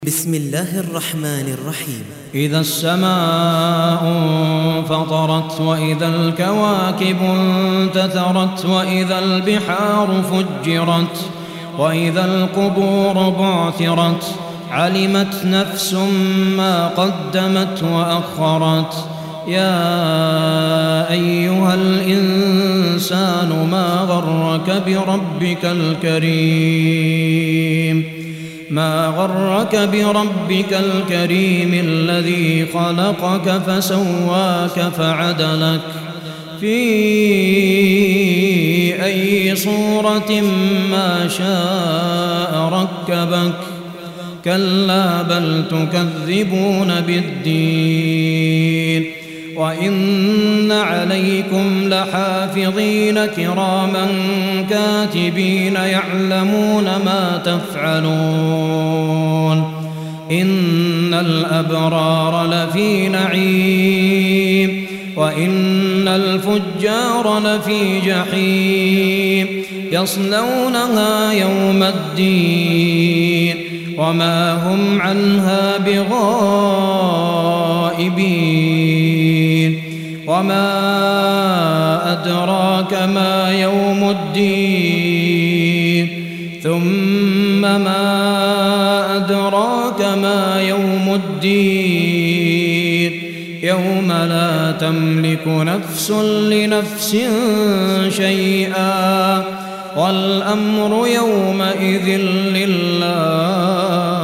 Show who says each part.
Speaker 1: بسم الله الرحمن الرحيم.
Speaker 2: إذا السماء انفطرت وإذا الكواكب انتثرت وإذا البحار فجرت وإذا القبور بعثرت علمت نفس ما قدمت وأخرت. يا أيها الإنسان ما غرك بربك الكريم الذي خلقك فسواك فعدلك في أي صورة ما شاء ركبك. كلا بل تكذبون بالدين وإن عليكم لحافظين كراما كاتبين يعلمون ما تفعلون. إن الأبرار لفي نعيم وإن الفجار لفي جحيم يصلونها يوم الدين وما هم عنها بغائبين. وما أدراك ما يوم الدين ثم ما أدراك ما يوم الدين يوم لا تملك نفس لنفس شيئا والأمر يومئذ لله.